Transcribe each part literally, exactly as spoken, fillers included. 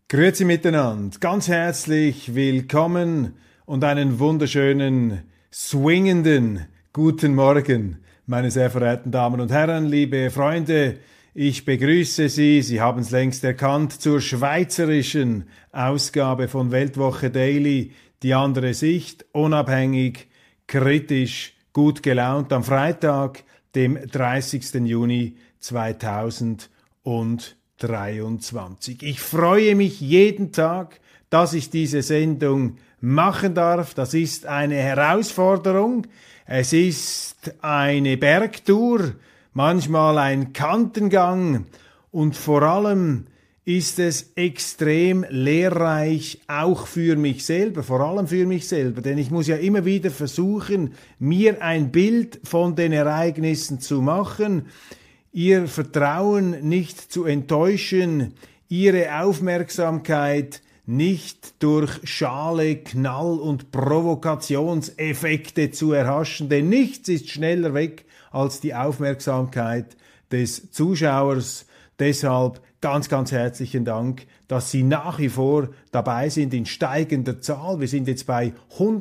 Grüezi miteinander, ganz herzlich willkommen und einen wunderschönen, swingenden guten Morgen, meine sehr verehrten Damen und Herren, liebe Freunde. Ich begrüße Sie, Sie haben es längst erkannt, zur schweizerischen Ausgabe von Weltwoche Daily, die andere Sicht, unabhängig, kritisch, gut gelaunt, am Freitag, dem dreißigsten Juni zweitausenddreiundzwanzig. Ich freue mich jeden Tag, dass ich diese Sendung machen darf. Das ist eine Herausforderung. Es ist eine Bergtour, manchmal ein Kantengang und vor allem ist es extrem lehrreich, auch für mich selber, vor allem für mich selber, denn ich muss ja immer wieder versuchen, mir ein Bild von den Ereignissen zu machen, Ihr Vertrauen nicht zu enttäuschen, Ihre Aufmerksamkeit nicht durch Schale, Knall und Provokationseffekte zu erhaschen, denn nichts ist schneller weg als die Aufmerksamkeit des Zuschauers. Deshalb ganz, ganz herzlichen Dank, dass Sie nach wie vor dabei sind in steigender Zahl. Wir sind jetzt bei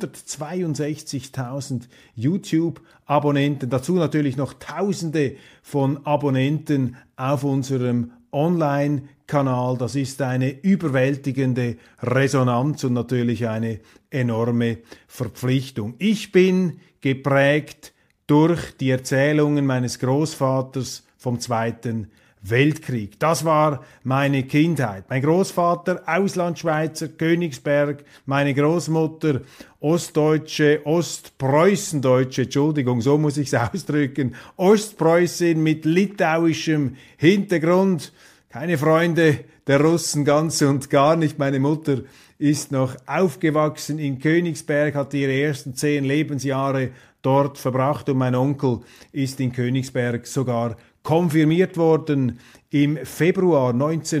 hundertzweiundsechzigtausend YouTube-Abonnenten. Dazu natürlich noch Tausende von Abonnenten auf unserem Online-Kanal. Das ist eine überwältigende Resonanz und natürlich eine enorme Verpflichtung. Ich bin geprägt durch die Erzählungen meines Großvaters vom Zweiten Weltkrieg. Das war meine Kindheit. Mein Großvater, Auslandschweizer, Königsberg, meine Großmutter, Ostdeutsche, Ostpreußendeutsche, Entschuldigung, so muss ich es ausdrücken, Ostpreußin mit litauischem Hintergrund. Keine Freunde der Russen, ganz und gar nicht. Meine Mutter ist noch aufgewachsen in Königsberg, hat ihre ersten zehn Lebensjahre dort verbracht und mein Onkel ist in Königsberg sogar konfirmiert worden im Februar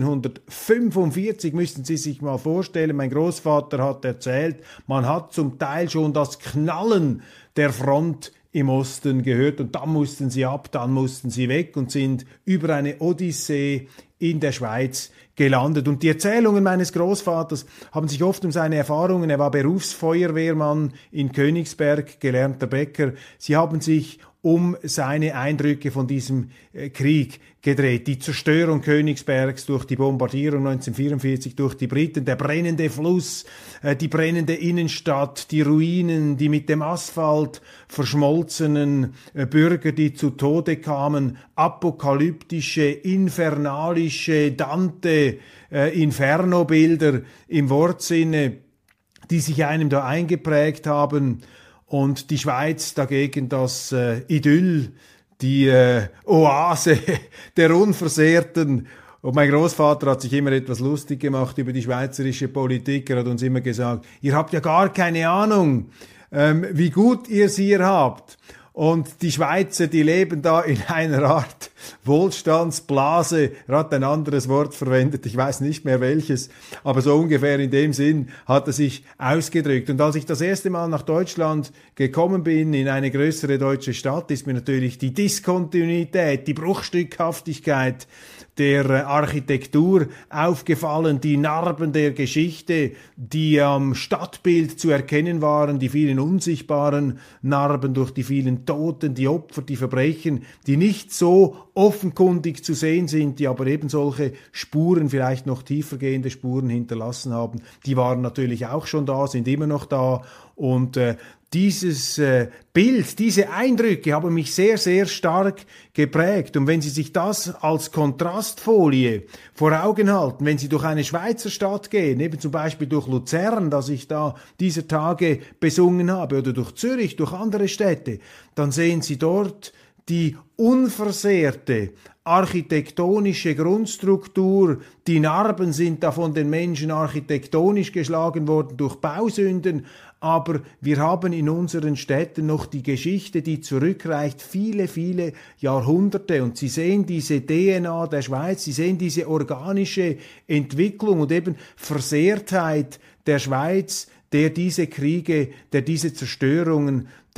neunzehnhundertfünfundvierzig, müssten Sie sich mal vorstellen. Mein Großvater hat erzählt, man hat zum Teil schon das Knallen der Front im Osten gehört und dann mussten sie ab, dann mussten sie weg und sind über eine Odyssee in der Schweiz gelandet. Und die Erzählungen meines Großvaters haben sich oft um seine Erfahrungen, er war Berufsfeuerwehrmann in Königsberg, gelernter Bäcker, sie haben sich um seine Eindrücke von diesem äh, Krieg gedreht. Die Zerstörung Königsbergs durch die Bombardierung neunzehnhundertvierundvierzig durch die Briten, der brennende Fluss, äh, die brennende Innenstadt, die Ruinen, die mit dem Asphalt verschmolzenen äh, Bürger, die zu Tode kamen, apokalyptische, infernalische, Dante, äh, Inferno-Bilder im Wortsinne, die sich einem da eingeprägt haben. Und die Schweiz dagegen das äh, Idyll, die äh, Oase der Unversehrten. Und mein Großvater hat sich immer etwas lustig gemacht über die schweizerische Politik. Er hat uns immer gesagt, ihr habt ja gar keine Ahnung, ähm, wie gut ihr sie hier habt. Und die Schweizer, die leben da in einer Art Wohlstandsblase. Er hat ein anderes Wort verwendet, ich weiß nicht mehr welches, aber so ungefähr in dem Sinn hat er sich ausgedrückt. Und als ich das erste Mal nach Deutschland gekommen bin, in eine größere deutsche Stadt, ist mir natürlich die Diskontinuität, die Bruchstückhaftigkeit der Architektur aufgefallen, die Narben der Geschichte, die am Stadtbild zu erkennen waren, die vielen unsichtbaren Narben durch die vielen Toten, die Opfer, die Verbrechen, die nicht so offenkundig zu sehen sind, die aber eben solche Spuren, vielleicht noch tiefergehende Spuren hinterlassen haben, die waren natürlich auch schon da, sind immer noch da und äh, Dieses äh, Bild, diese Eindrücke haben mich sehr, sehr stark geprägt. Und wenn Sie sich das als Kontrastfolie vor Augen halten, wenn Sie durch eine Schweizer Stadt gehen, eben zum Beispiel durch Luzern, das ich da dieser Tage besungen habe, oder durch Zürich, durch andere Städte, dann sehen Sie dort die unversehrte architektonische Grundstruktur, die Narben sind da von den Menschen architektonisch geschlagen worden durch Bausünden, aber wir haben in unseren Städten noch die Geschichte, die zurückreicht viele, viele Jahrhunderte und Sie sehen diese D N A der Schweiz, Sie sehen diese organische Entwicklung und eben Versehrtheit der Schweiz, der diese Kriege, der diese Zerstörungen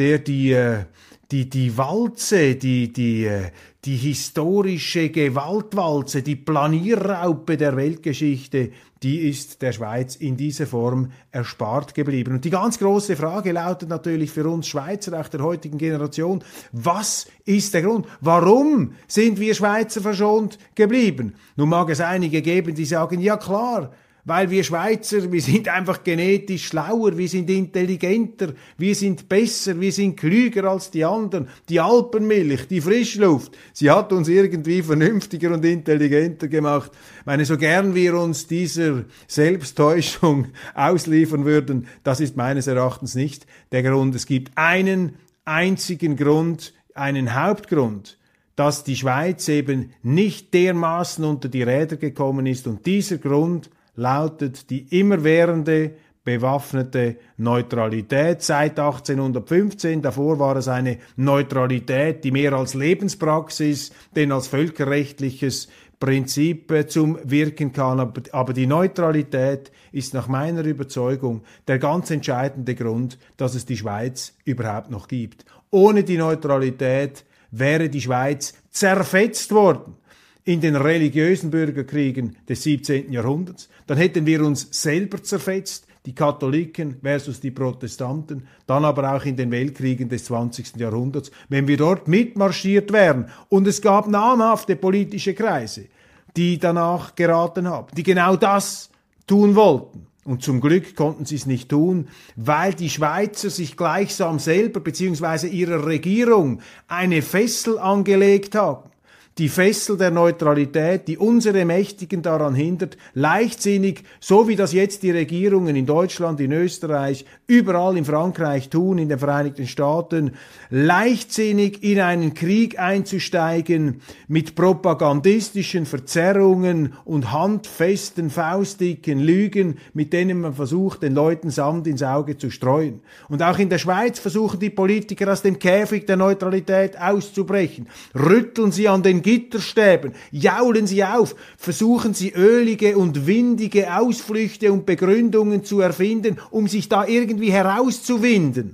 der die, die, die Walze, die, die, die historische Gewaltwalze, die Planierraupe der Weltgeschichte, die ist der Schweiz in dieser Form erspart geblieben. Und die ganz große Frage lautet natürlich für uns Schweizer, auch der heutigen Generation, was ist der Grund? Warum sind wir Schweizer verschont geblieben? Nun mag es einige geben, die sagen, ja klar, weil wir Schweizer, wir sind einfach genetisch schlauer, wir sind intelligenter, wir sind besser, wir sind klüger als die anderen. Die Alpenmilch, die Frischluft, sie hat uns irgendwie vernünftiger und intelligenter gemacht. Ich meine, so gern wir uns dieser Selbsttäuschung ausliefern würden, das ist meines Erachtens nicht der Grund. Es gibt einen einzigen Grund, einen Hauptgrund, dass die Schweiz eben nicht dermaßen unter die Räder gekommen ist, und dieser Grund lautet die immerwährende bewaffnete Neutralität seit achtzehnhundertfünfzehn. Davor war es eine Neutralität, die mehr als Lebenspraxis denn als völkerrechtliches Prinzip zum Wirken kann. Aber die Neutralität ist nach meiner Überzeugung der ganz entscheidende Grund, dass es die Schweiz überhaupt noch gibt. Ohne die Neutralität wäre die Schweiz zerfetzt worden in den religiösen Bürgerkriegen des siebzehnten Jahrhunderts. Dann hätten wir uns selber zerfetzt, die Katholiken versus die Protestanten, dann aber auch in den Weltkriegen des zwanzigsten Jahrhunderts, wenn wir dort mitmarschiert wären. Und es gab namhafte politische Kreise, die danach geraten haben, die genau das tun wollten. Und zum Glück konnten sie es nicht tun, weil die Schweizer sich gleichsam selber bzw. ihrer Regierung eine Fessel angelegt haben. Die Fessel der Neutralität, die unsere Mächtigen daran hindert, leichtsinnig, so wie das jetzt die Regierungen in Deutschland, in Österreich, überall in Frankreich tun, in den Vereinigten Staaten, leichtsinnig in einen Krieg einzusteigen mit propagandistischen Verzerrungen und handfesten, faustdicken Lügen, mit denen man versucht, den Leuten Sand ins Auge zu streuen. Und auch in der Schweiz versuchen die Politiker aus dem Käfig der Neutralität auszubrechen. Rütteln sie an den Gitterstäben, jaulen sie auf, versuchen sie ölige und windige Ausflüchte und Begründungen zu erfinden, um sich da irgendwie herauszuwinden.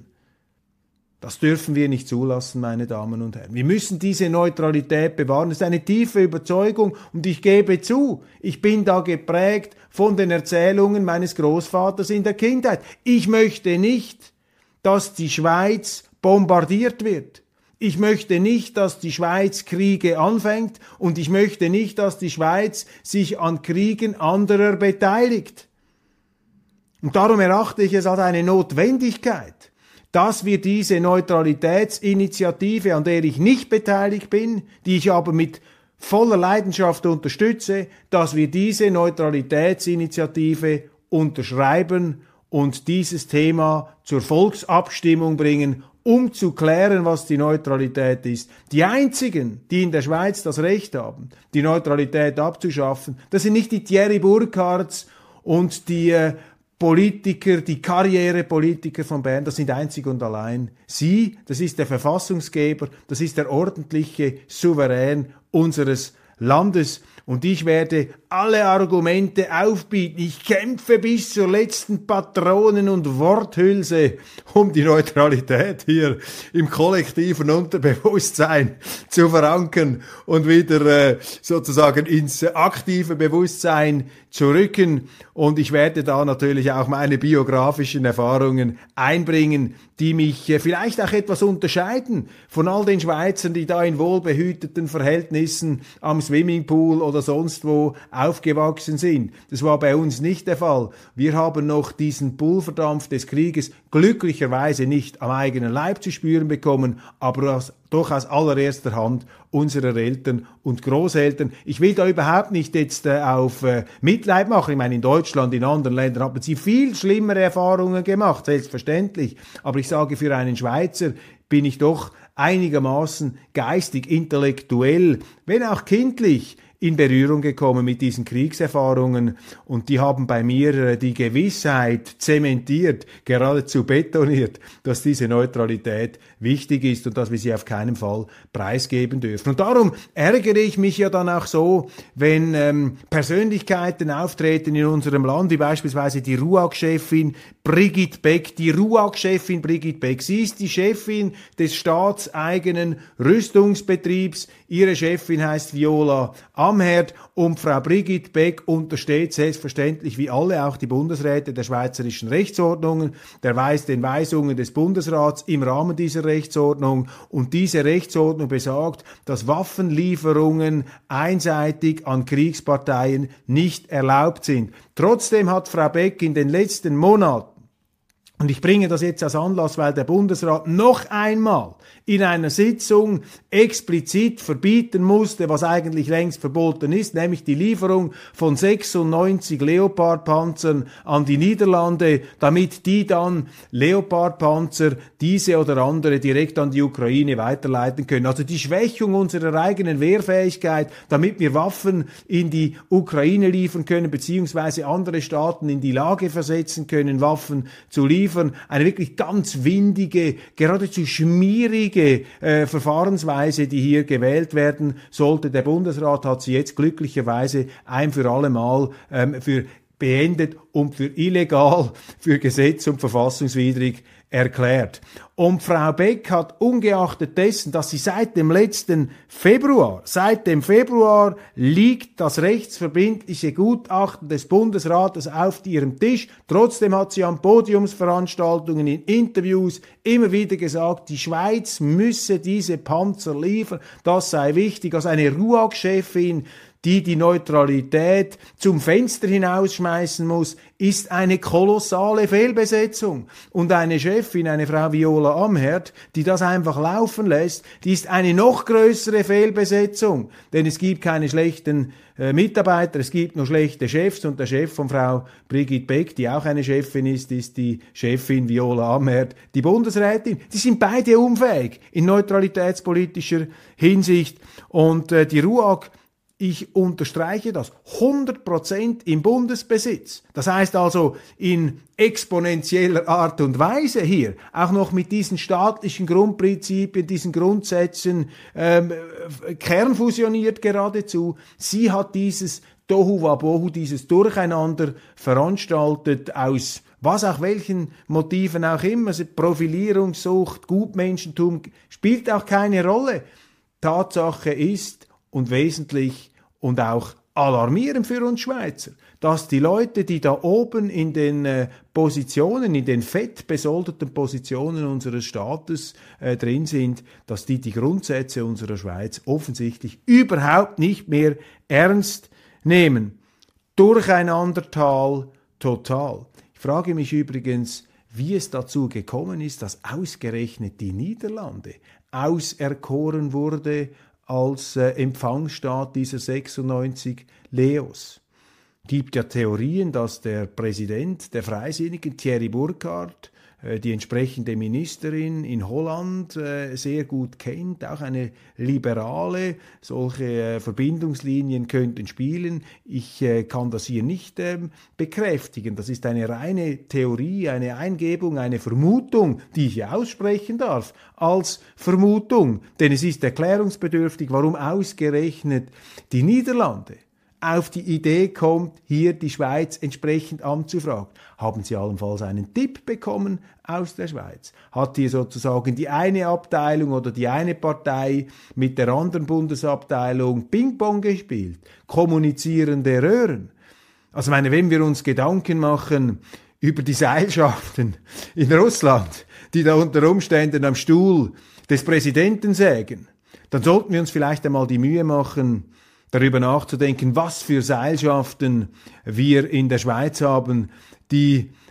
Das dürfen wir nicht zulassen, meine Damen und Herren. Wir müssen diese Neutralität bewahren. Das ist eine tiefe Überzeugung, und ich gebe zu, ich bin da geprägt von den Erzählungen meines Großvaters in der Kindheit. Ich möchte nicht, dass die Schweiz bombardiert wird. Ich möchte nicht, dass die Schweiz Kriege anfängt, und ich möchte nicht, dass die Schweiz sich an Kriegen anderer beteiligt. Und darum erachte ich es als eine Notwendigkeit, dass wir diese Neutralitätsinitiative, an der ich nicht beteiligt bin, die ich aber mit voller Leidenschaft unterstütze, dass wir diese Neutralitätsinitiative unterschreiben und dieses Thema zur Volksabstimmung bringen, um zu klären, was die Neutralität ist. Die einzigen, die in der Schweiz das Recht haben, die Neutralität abzuschaffen, das sind nicht die Thierry Burkhards und die äh, Politiker, die Karrierepolitiker von Bern, das sind einzig und allein sie, das ist der Verfassungsgeber, das ist der ordentliche Souverän unseres Landes. Und ich werde alle Argumente aufbieten. Ich kämpfe bis zur letzten Patronen- und Worthülse, um die Neutralität hier im kollektiven Unterbewusstsein zu verankern und wieder äh, sozusagen ins aktive Bewusstsein zu rücken. Und ich werde da natürlich auch meine biografischen Erfahrungen einbringen, die mich äh, vielleicht auch etwas unterscheiden von all den Schweizern, die da in wohlbehüteten Verhältnissen am Swimmingpool oder sonst wo aufgewachsen sind. Das war bei uns nicht der Fall. Wir haben noch diesen Pulverdampf des Krieges glücklicherweise nicht am eigenen Leib zu spüren bekommen, aber aus, doch aus allererster Hand unserer Eltern und Großeltern. Ich will da überhaupt nicht jetzt äh, auf äh, Mitleid machen. Ich meine, in Deutschland, in anderen Ländern haben sie viel schlimmere Erfahrungen gemacht, selbstverständlich. Aber ich sage, für einen Schweizer bin ich doch einigermaßen geistig, intellektuell, wenn auch kindlich, in Berührung gekommen mit diesen Kriegserfahrungen und die haben bei mir die Gewissheit zementiert, geradezu betoniert, dass diese Neutralität wichtig ist und dass wir sie auf keinen Fall preisgeben dürfen. Und darum ärgere ich mich ja dann auch so, wenn ähm, Persönlichkeiten auftreten in unserem Land, wie beispielsweise die RUAG-Chefin Brigitte Beck. Die RUAG-Chefin Brigitte Beck, sie ist die Chefin des staatseigenen Rüstungsbetriebs. Ihre Chefin heißt Viola Amherd und Frau Brigitte Beck untersteht selbstverständlich wie alle auch die Bundesräte der schweizerischen Rechtsordnungen, der Weis den Weisungen des Bundesrats im Rahmen dieser Rechtsordnung. Und diese Rechtsordnung besagt, dass Waffenlieferungen einseitig an Kriegsparteien nicht erlaubt sind. Trotzdem hat Frau Beck in den letzten Monaten, und ich bringe das jetzt als Anlass, weil der Bundesrat noch einmal in einer Sitzung explizit verbieten musste, was eigentlich längst verboten ist, nämlich die Lieferung von sechsundneunzig Leopard-Panzern an die Niederlande, damit die dann Leopard-Panzer, diese oder andere, direkt an die Ukraine weiterleiten können. Also die Schwächung unserer eigenen Wehrfähigkeit, damit wir Waffen in die Ukraine liefern können, beziehungsweise andere Staaten in die Lage versetzen können, Waffen zu liefern. Eine wirklich ganz windige, geradezu schmierige äh, Verfahrensweise, die hier gewählt werden sollte. Der Bundesrat hat sie jetzt glücklicherweise ein für alle Mal ähm, für beendet und für illegal, für gesetz- und verfassungswidrig erklärt. Und Frau Beck hat ungeachtet dessen, dass sie seit dem letzten Februar, seit dem Februar liegt das rechtsverbindliche Gutachten des Bundesrates auf ihrem Tisch. Trotzdem hat sie an Podiumsveranstaltungen, in Interviews immer wieder gesagt, die Schweiz müsse diese Panzer liefern. Das sei wichtig. Als eine RUAG-Chefin, die die Neutralität zum Fenster hinausschmeißen muss, ist eine kolossale Fehlbesetzung. Und eine Chefin, eine Frau Viola Amherd, die das einfach laufen lässt, die ist eine noch größere Fehlbesetzung. Denn es gibt keine schlechten äh, Mitarbeiter, es gibt nur schlechte Chefs und der Chef von Frau Brigitte Beck, die auch eine Chefin ist, ist die Chefin Viola Amherd, die Bundesrätin. Die sind beide unfähig in neutralitätspolitischer Hinsicht und äh, die RUAG, ich unterstreiche das, hundert Prozent im Bundesbesitz. Das heißt also in exponentieller Art und Weise hier, auch noch mit diesen staatlichen Grundprinzipien, diesen Grundsätzen, ähm, kernfusioniert geradezu. Sie hat dieses Tohu Wabohu, dieses Durcheinander veranstaltet aus was auch welchen Motiven auch immer, also Profilierungssucht, Gutmenschentum, spielt auch keine Rolle. Tatsache ist, und wesentlich und auch alarmierend für uns Schweizer, dass die Leute, die da oben in den äh, Positionen, in den fett besoldeten Positionen unseres Staates äh, drin sind, dass die die Grundsätze unserer Schweiz offensichtlich überhaupt nicht mehr ernst nehmen. Durcheinandertal total. Ich frage mich übrigens, wie es dazu gekommen ist, dass ausgerechnet die Niederlande auserkoren wurde als äh, Empfangsstaat dieser sechsundneunzig Leos. Gibt ja Theorien, dass der Präsident der Freisinnigen, Thierry Burkhardt, äh, die entsprechende Ministerin in Holland äh, sehr gut kennt, auch eine Liberale. Solche äh, Verbindungslinien könnten spielen. Ich äh, kann das hier nicht äh, bekräftigen. Das ist eine reine Theorie, eine Eingebung, eine Vermutung, die ich hier aussprechen darf, als Vermutung. Denn es ist erklärungsbedürftig, warum ausgerechnet die Niederlande auf die Idee kommt, hier die Schweiz entsprechend anzufragen. Haben Sie allenfalls einen Tipp bekommen aus der Schweiz? Hat hier sozusagen die eine Abteilung oder die eine Partei mit der anderen Bundesabteilung Ping-Pong gespielt? Kommunizierende Röhren? Also meine, wenn wir uns Gedanken machen über die Seilschaften in Russland, die da unter Umständen am Stuhl des Präsidenten sägen, dann sollten wir uns vielleicht einmal die Mühe machen, darüber nachzudenken, was für Seilschaften wir in der Schweiz haben, die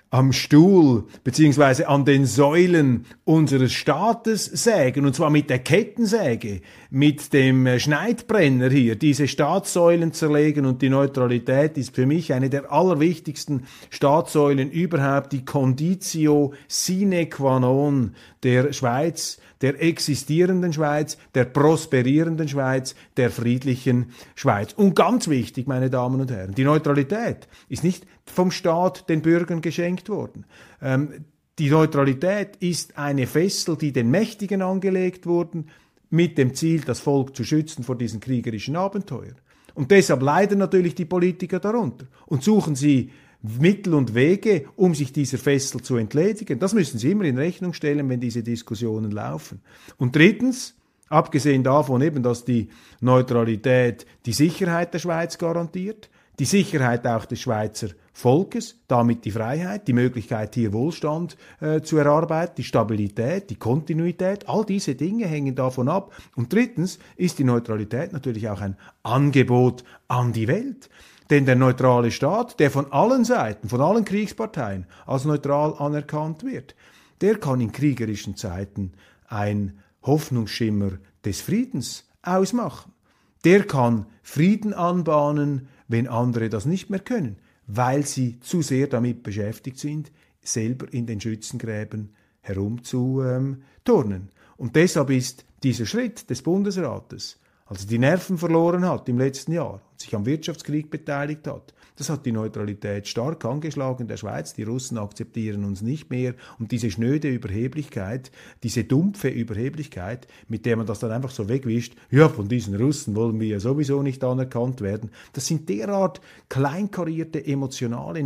am Stuhl beziehungsweise an den Säulen unseres Staates sägen, und zwar mit der Kettensäge, mit dem Schneidbrenner hier, diese Staatssäulen zerlegen. Und die Neutralität ist für mich eine der allerwichtigsten Staatssäulen überhaupt, die Conditio sine qua non der Schweiz, der existierenden Schweiz, der prosperierenden Schweiz, der friedlichen Schweiz. Und ganz wichtig, meine Damen und Herren, die Neutralität ist nicht vom Staat den Bürgern geschenkt worden. Ähm, die Neutralität ist eine Fessel, die den Mächtigen angelegt wurden, mit dem Ziel, das Volk zu schützen vor diesen kriegerischen Abenteuern. Und deshalb leiden natürlich die Politiker darunter und suchen sie Mittel und Wege, um sich dieser Fessel zu entledigen. Das müssen sie immer in Rechnung stellen, wenn diese Diskussionen laufen. Und drittens, abgesehen davon eben, dass die Neutralität die Sicherheit der Schweiz garantiert, die Sicherheit auch des Schweizer Volkes, damit die Freiheit, die Möglichkeit, hier Wohlstand äh, zu erarbeiten, die Stabilität, die Kontinuität, all diese Dinge hängen davon ab. Und drittens ist die Neutralität natürlich auch ein Angebot an die Welt. Denn der neutrale Staat, der von allen Seiten, von allen Kriegsparteien als neutral anerkannt wird, der kann in kriegerischen Zeiten ein Hoffnungsschimmer des Friedens ausmachen. Der kann Frieden anbahnen, wenn andere das nicht mehr können, weil sie zu sehr damit beschäftigt sind, selber in den Schützengräben herumzuturnen. Und deshalb ist dieser Schritt des Bundesrates, als er die Nerven verloren hat im letzten Jahr und sich am Wirtschaftskrieg beteiligt hat, das hat die Neutralität stark angeschlagen der Schweiz. Die Russen akzeptieren uns nicht mehr. Und diese schnöde Überheblichkeit, diese dumpfe Überheblichkeit, mit der man das dann einfach so wegwischt, ja, von diesen Russen wollen wir ja sowieso nicht anerkannt werden, das sind derart kleinkarierte, emotionale,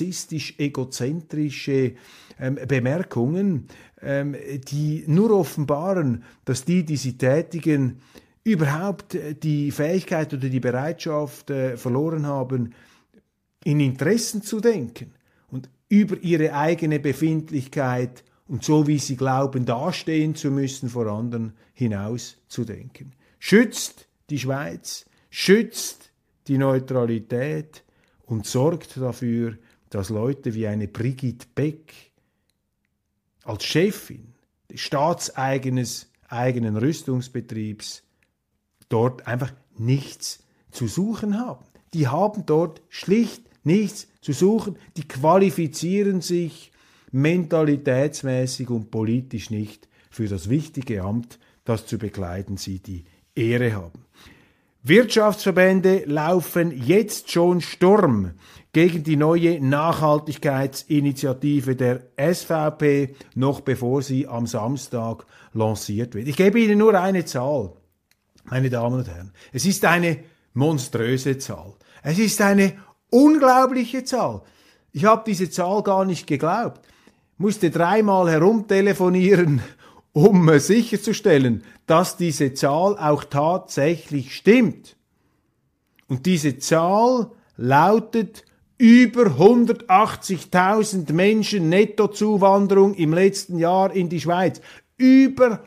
narzisstisch-egozentrische ähm, Bemerkungen, ähm, die nur offenbaren, dass die, die sie tätigen, überhaupt die Fähigkeit oder die Bereitschaft äh, verloren haben, in Interessen zu denken und über ihre eigene Befindlichkeit und so, wie sie glauben, dastehen zu müssen, vor anderen hinaus zu denken. Schützt die Schweiz, schützt die Neutralität und sorgt dafür, dass Leute wie eine Brigitte Beck als Chefin des staatseigenen eigenen Rüstungsbetriebs dort einfach nichts zu suchen haben. Die haben dort schlicht nichts zu suchen, die qualifizieren sich mentalitätsmäßig und politisch nicht für das wichtige Amt, das zu bekleiden sie die Ehre haben. Wirtschaftsverbände laufen jetzt schon Sturm gegen die neue Nachhaltigkeitsinitiative der S V P, noch bevor sie am Samstag lanciert wird. Ich gebe Ihnen nur eine Zahl, meine Damen und Herren. Es ist eine monströse Zahl. Es ist eine unglaubliche Zahl. Ich habe diese Zahl gar nicht geglaubt. Musste dreimal herumtelefonieren, um sicherzustellen, dass diese Zahl auch tatsächlich stimmt. Und diese Zahl lautet über hundertachtzigtausend Menschen Nettozuwanderung im letzten Jahr in die Schweiz. Über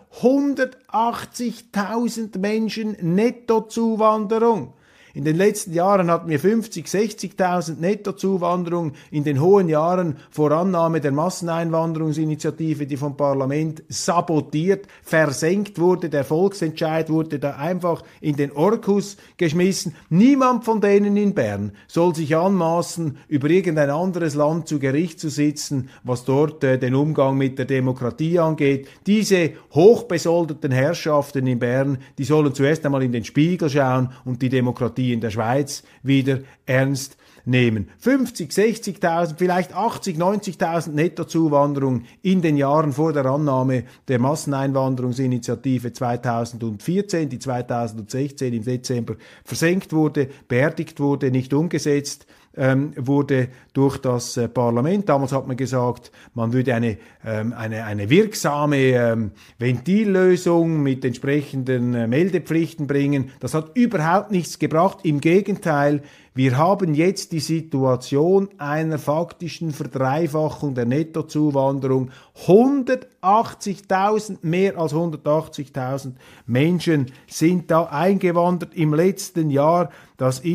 hundertachtzigtausend Menschen Nettozuwanderung. In den letzten Jahren hatten wir fünfzig, sechzigtausend Nettozuwanderung, in den hohen Jahren vor Annahme der Masseneinwanderungsinitiative, die vom Parlament sabotiert, versenkt wurde. Der Volksentscheid wurde da einfach in den Orkus geschmissen. Niemand von denen in Bern soll sich anmaßen, über irgendein anderes Land zu Gericht zu sitzen, was dort äh, den Umgang mit der Demokratie angeht. Diese hochbesoldeten Herrschaften in Bern, die sollen zuerst einmal in den Spiegel schauen und die Demokratie in der Schweiz wieder ernst nehmen. fünfzig, sechzigtausend, vielleicht achtzig, neunzigtausend Nettozuwanderung in den Jahren vor der Annahme der Masseneinwanderungsinitiative zweitausendvierzehn, die zweitausendsechzehn im Dezember versenkt wurde, beerdigt wurde, nicht umgesetzt ähm, wurde durch das äh, Parlament. Damals hat man gesagt, man würde eine, ähm, eine, eine wirksame ähm, Ventillösung mit entsprechenden äh, Meldepflichten bringen. Das hat überhaupt nichts gebracht. Im Gegenteil, wir haben jetzt die Situation einer faktischen Verdreifachung der Nettozuwanderung. hundertachtzigtausend, mehr als hundertachtzigtausend Menschen sind da eingewandert im letzten Jahr. Das ist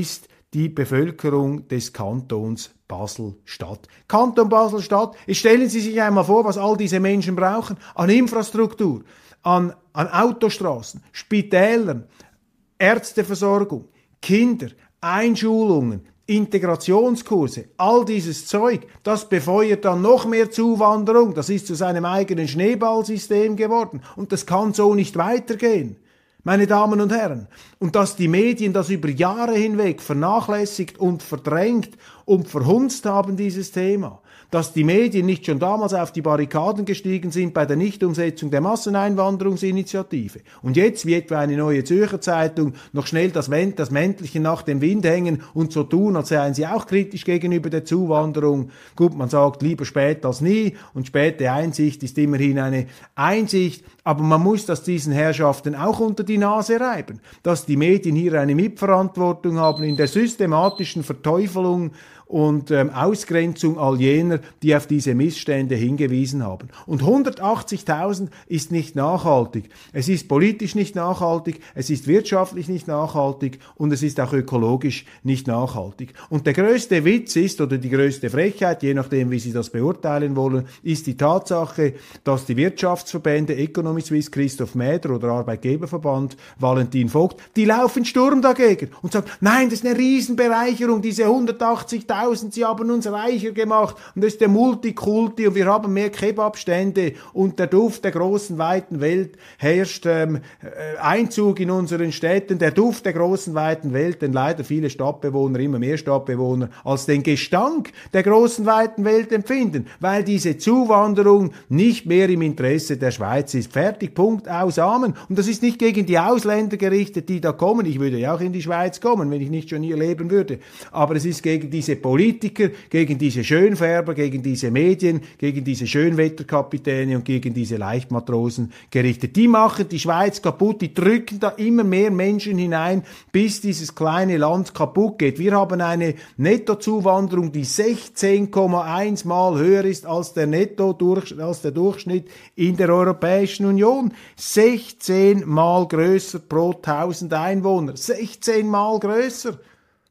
die Bevölkerung des Kantons Basel-Stadt. Kanton Basel-Stadt, jetzt stellen Sie sich einmal vor, was all diese Menschen brauchen an Infrastruktur, an, an Autostraßen, Spitälern, Ärzteversorgung, Kinder, Einschulungen, Integrationskurse, all dieses Zeug, das befeuert dann noch mehr Zuwanderung, das ist zu seinem eigenen Schneeballsystem geworden und das kann so nicht weitergehen. Meine Damen und Herren, und dass die Medien das über Jahre hinweg vernachlässigt und verdrängt und verhunzt haben, dieses Thema, dass die Medien nicht schon damals auf die Barrikaden gestiegen sind bei der Nichtumsetzung der Masseneinwanderungsinitiative und jetzt, wie etwa eine Neue Zürcher Zeitung, noch schnell das, das Mäntelchen nach dem Wind hängen und so tun, als seien sie auch kritisch gegenüber der Zuwanderung. Gut, man sagt lieber spät als nie und späte Einsicht ist immerhin eine Einsicht, aber man muss das diesen Herrschaften auch unter die Nase reiben, dass die Medien hier eine Mitverantwortung haben in der systematischen Verteufelung und ähm, Ausgrenzung all jener, die auf diese Missstände hingewiesen haben. Und hundertachtzigtausend ist nicht nachhaltig. Es ist politisch nicht nachhaltig, es ist wirtschaftlich nicht nachhaltig und es ist auch ökologisch nicht nachhaltig. Und der größte Witz ist, oder die größte Frechheit, je nachdem, wie Sie das beurteilen wollen, ist die Tatsache, dass die Wirtschaftsverbände Economy Suisse, Christoph Mäder oder Arbeitgeberverband Valentin Vogt, die laufen Sturm dagegen und sagen, nein, das ist eine Riesenbereicherung, diese hundertachtzigtausend, sie haben uns reicher gemacht und das ist der Multikulti und wir haben mehr Kebabstände und der Duft der großen, weiten Welt herrscht ähm, Einzug in unseren Städten, der Duft der großen, weiten Welt, denn leider viele Stadtbewohner, immer mehr Stadtbewohner, als den Gestank der großen, weiten Welt empfinden, weil diese Zuwanderung nicht mehr im Interesse der Schweiz ist. Fertig, Punkt, aus, Amen. Und das ist nicht gegen die Ausländer gerichtet, die da kommen. Ich würde ja auch in die Schweiz kommen, wenn ich nicht schon hier leben würde. Aber es ist gegen diese Politiker, gegen diese Schönfärber, gegen diese Medien, gegen diese Schönwetterkapitäne und gegen diese Leichtmatrosen gerichtet. Die machen die Schweiz kaputt, die drücken da immer mehr Menschen hinein, bis dieses kleine Land kaputt geht. Wir haben eine Nettozuwanderung, die sechzehn Komma eins Mal höher ist als der Netto durch, als der Durchschnitt in der Europäischen Union. sechzehn Mal größer pro tausend Einwohner. sechzehn Mal größer.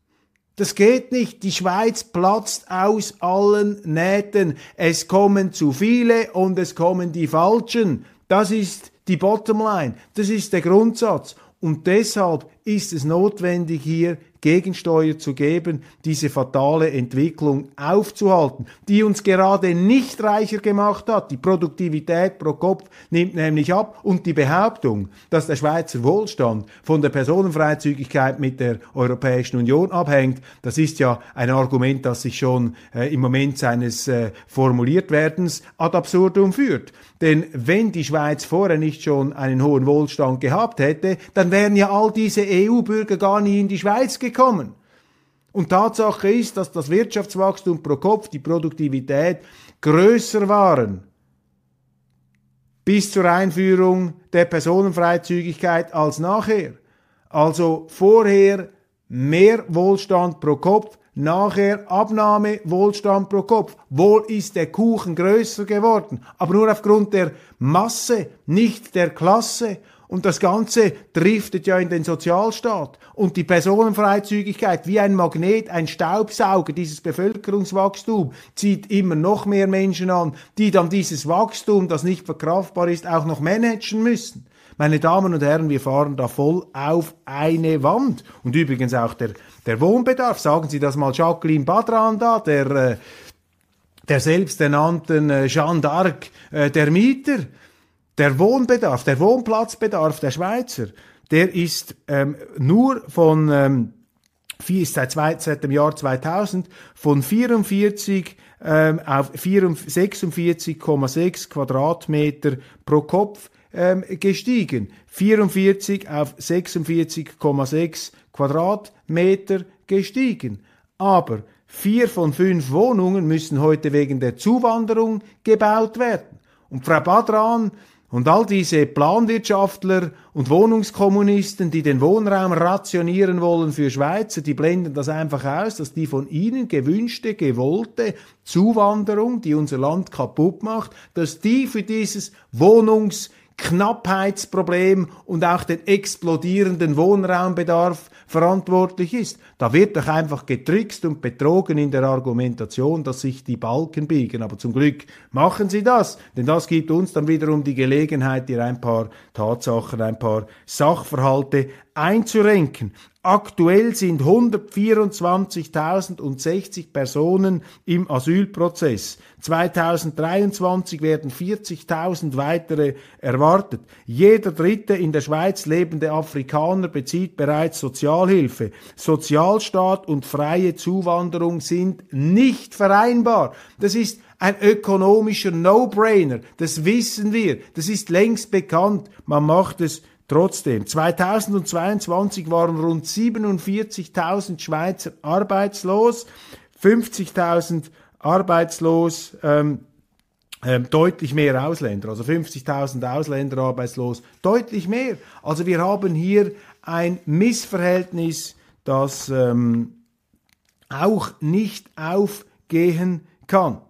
Das geht nicht. Die Schweiz platzt aus allen Nähten. Es kommen zu viele und es kommen die Falschen. Das ist die Bottomline. Das ist der Grundsatz. Und deshalb ist es notwendig, hier Gegensteuer zu geben, diese fatale Entwicklung aufzuhalten, die uns gerade nicht reicher gemacht hat. Die Produktivität pro Kopf nimmt nämlich ab und die Behauptung, dass der Schweizer Wohlstand von der Personenfreizügigkeit mit der Europäischen Union abhängt, das ist ja ein Argument, das sich schon äh, im Moment seines äh, Formuliertwerdens ad absurdum führt. Denn wenn die Schweiz vorher nicht schon einen hohen Wohlstand gehabt hätte, dann wären ja all diese E U-Bürger gar nie in die Schweiz gekommen. Und Tatsache ist, dass das Wirtschaftswachstum pro Kopf, die Produktivität größer waren bis zur Einführung der Personenfreizügigkeit als nachher. Also vorher mehr Wohlstand pro Kopf, nachher Abnahme Wohlstand pro Kopf. Wohl ist der Kuchen größer geworden, aber nur aufgrund der Masse, nicht der Klasse. Und das Ganze driftet ja in den Sozialstaat. Und die Personenfreizügigkeit wie ein Magnet, ein Staubsauger, dieses Bevölkerungswachstum zieht immer noch mehr Menschen an, die dann dieses Wachstum, das nicht verkraftbar ist, auch noch managen müssen. Meine Damen und Herren, wir fahren da voll auf eine Wand. Und übrigens auch der, der Wohnbedarf. Sagen Sie das mal Jacqueline Badran da, der, äh, der selbsternannten äh, Jeanne d'Arc äh, der Mieter. Der Wohnbedarf, der Wohnplatzbedarf der Schweizer, der ist ähm, nur von, ähm, ist seit, zwei, seit dem Jahr zweitausend von vierundvierzig ähm, auf sechsundvierzig Komma sechs Quadratmeter pro Kopf ähm, gestiegen. vierundvierzig auf sechsundvierzig Komma sechs Quadratmeter gestiegen. Aber vier von fünf Wohnungen müssen heute wegen der Zuwanderung gebaut werden. Und Frau Badran und all diese Planwirtschaftler und Wohnungskommunisten, die den Wohnraum rationieren wollen für Schweizer, die blenden das einfach aus, dass die von ihnen gewünschte, gewollte Zuwanderung, die unser Land kaputt macht, dass die für dieses Wohnungs Knappheitsproblem und auch den explodierenden Wohnraumbedarf verantwortlich ist. Da wird doch einfach getrickst und betrogen in der Argumentation, dass sich die Balken biegen. Aber zum Glück machen sie das, denn das gibt uns dann wiederum die Gelegenheit, hier ein paar Tatsachen, ein paar Sachverhalte einzurenken. Aktuell sind hundertvierundzwanzigtausendsechzig Personen im Asylprozess. zweitausenddreiundzwanzig werden vierzigtausend weitere erwartet. Jeder dritte in der Schweiz lebende Afrikaner bezieht bereits Sozialhilfe. Sozialstaat und freie Zuwanderung sind nicht vereinbar. Das ist ein ökonomischer No-Brainer. Das wissen wir. Das ist längst bekannt. Man macht es trotzdem. zweitausendzweiundzwanzig waren rund siebenundvierzigtausend Schweizer arbeitslos, fünfzigtausend arbeitslos, ähm, ähm, deutlich mehr Ausländer, also fünfzigtausend Ausländer arbeitslos, deutlich mehr. Also wir haben hier ein Missverhältnis, das ähm, auch nicht aufgehen kann.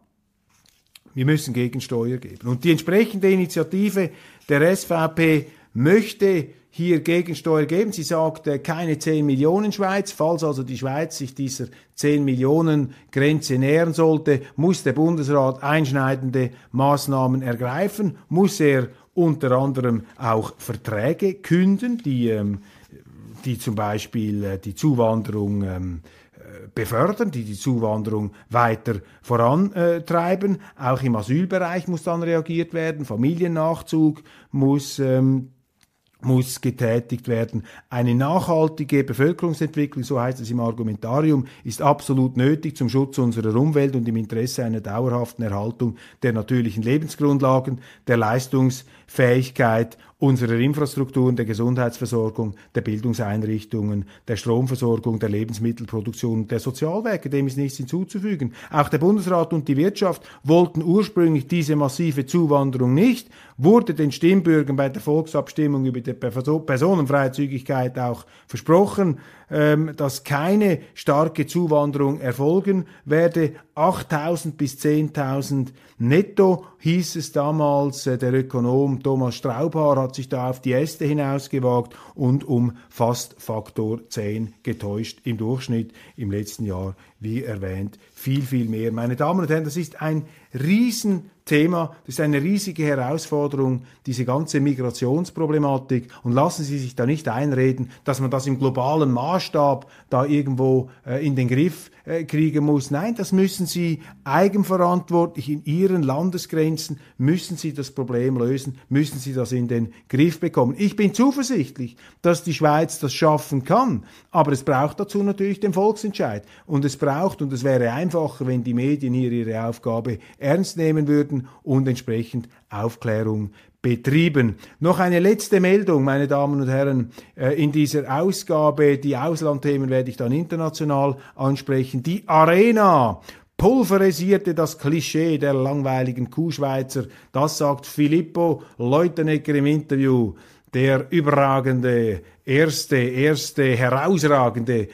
Wir müssen Gegensteuer geben. Und die entsprechende Initiative der S V P möchte hier Gegensteuer geben. Sie sagt, äh, keine zehn Millionen Schweiz. Falls also die Schweiz sich dieser zehn Millionen Grenze nähern sollte, muss der Bundesrat einschneidende Maßnahmen ergreifen, muss er unter anderem auch Verträge künden, die, ähm, die zum Beispiel äh, die Zuwanderung ähm, befördern, die die Zuwanderung weiter vorantreiben. Auch im Asylbereich muss dann reagiert werden. Familiennachzug muss ähm, muss getätigt werden. Eine nachhaltige Bevölkerungsentwicklung, so heißt es im Argumentarium, ist absolut nötig zum Schutz unserer Umwelt und im Interesse einer dauerhaften Erhaltung der natürlichen Lebensgrundlagen, der Leistungsfähigkeit unserer Infrastrukturen, der Gesundheitsversorgung, der Bildungseinrichtungen, der Stromversorgung, der Lebensmittelproduktion und der Sozialwerke. Dem ist nichts hinzuzufügen. Auch der Bundesrat und die Wirtschaft wollten ursprünglich diese massive Zuwanderung nicht, wurde den Stimmbürgern bei der Volksabstimmung über die Personenfreizügigkeit auch versprochen, ähm, dass keine starke Zuwanderung erfolgen werde. achttausend bis zehntausend netto hieß es damals. Äh, der Ökonom Thomas Straubhaar hat sich da auf die Äste hinausgewagt und um fast Faktor zehn getäuscht im Durchschnitt im letzten Jahr, wie erwähnt, viel, viel mehr. Meine Damen und Herren, das ist ein Riesenthema, das ist eine riesige Herausforderung, diese ganze Migrationsproblematik. Und lassen Sie sich da nicht einreden, dass man das im globalen Maßstab da irgendwo äh, in den Griff äh, kriegen muss. Nein, das müssen Sie eigenverantwortlich in Ihren Landesgrenzen, müssen Sie das Problem lösen, müssen Sie das in den Griff bekommen. Ich bin zuversichtlich, dass die Schweiz das schaffen kann, aber es braucht dazu natürlich den Volksentscheid. Und es braucht, und es wäre einfacher, wenn die Medien hier ihre Aufgabe ernst nehmen würden und entsprechend Aufklärung betrieben. Noch eine letzte Meldung, meine Damen und Herren, in dieser Ausgabe. Die Auslandthemen werde ich dann international ansprechen. Die Arena pulverisierte das Klischee der langweiligen Kuhschweizer. Das sagt Filippo Leutenegger im Interview. Der überragende, erste, erste, herausragende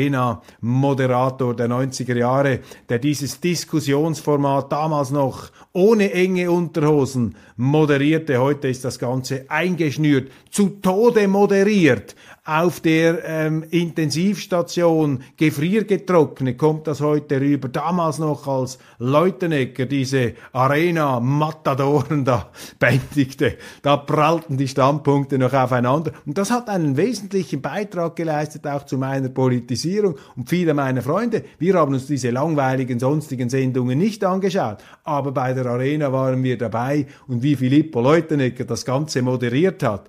Arena-Moderator der neunziger Jahre, der dieses Diskussionsformat damals noch ohne enge Unterhosen moderierte. Heute ist das Ganze eingeschnürt, zu Tode moderiert. Auf der ähm, Intensivstation gefriergetrocknet kommt das heute rüber. Damals noch als Leutenegger diese Arena-Matadoren da bändigte. Da prallten die Standpunkte noch aufeinander. Und das hat einen wesentlichen Beitrag geleistet, auch zu meiner Politisierung und vieler meiner Freunde. Wir haben uns diese langweiligen sonstigen Sendungen nicht angeschaut, aber bei der Arena waren wir dabei und wie Filippo Leutenegger das Ganze moderiert hat,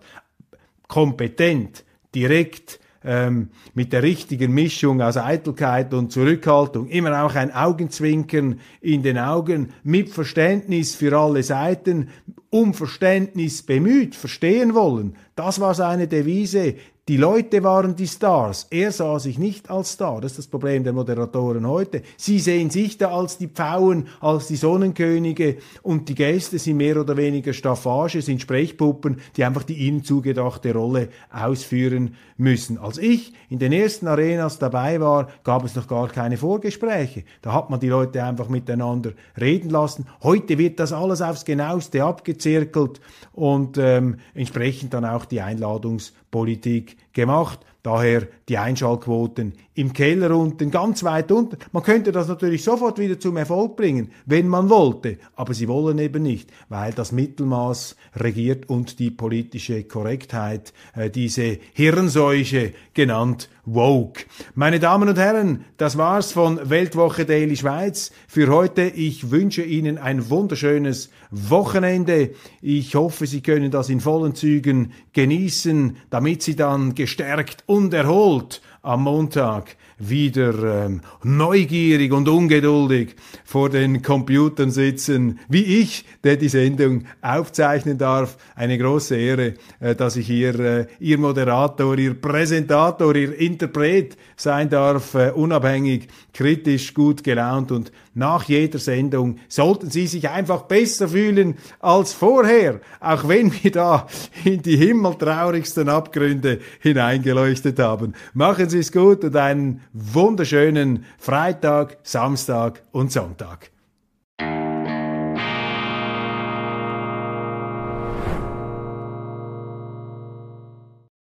kompetent, direkt, ähm, mit der richtigen Mischung aus Eitelkeit und Zurückhaltung, immer auch ein Augenzwinkern in den Augen, mit Verständnis für alle Seiten, um Verständnis bemüht, verstehen wollen. Das war seine Devise. Die Leute waren die Stars. Er sah sich nicht als Star. Das ist das Problem der Moderatoren heute. Sie sehen sich da als die Pfauen, als die Sonnenkönige und die Gäste sind mehr oder weniger Staffage, sind Sprechpuppen, die einfach die ihnen zugedachte Rolle ausführen müssen. Als ich in den ersten Arenas dabei war, gab es noch gar keine Vorgespräche. Da hat man die Leute einfach miteinander reden lassen. Heute wird das alles aufs Genaueste abgezählt. rumgezirkelt und ähm, entsprechend dann auch die Einladungspolitik gemacht. Daher die Einschaltquoten im Keller unten, ganz weit unten. Man könnte das natürlich sofort wieder zum Erfolg bringen, wenn man wollte. Aber sie wollen eben nicht, weil das Mittelmaß regiert und die politische Korrektheit, äh, diese Hirnseuche genannt Woke. Meine Damen und Herren, das war's von Weltwoche Daily Schweiz für heute. Ich wünsche Ihnen ein wunderschönes Wochenende. Ich hoffe, Sie können das in vollen Zügen genießen, damit Sie dann gestärkt und erholt am Montag wieder ähm, neugierig und ungeduldig vor den Computern sitzen, wie ich, der die Sendung aufzeichnen darf. Eine große Ehre, äh, dass ich hier äh, Ihr Moderator, Ihr Präsentator, Ihr Interpret sein darf, äh, unabhängig, kritisch, gut gelaunt, und nach jeder Sendung sollten Sie sich einfach besser fühlen als vorher, auch wenn wir da in die himmeltraurigsten Abgründe hineingeleuchtet haben. Machen Sie es gut und einen wunderschönen Freitag, Samstag und Sonntag.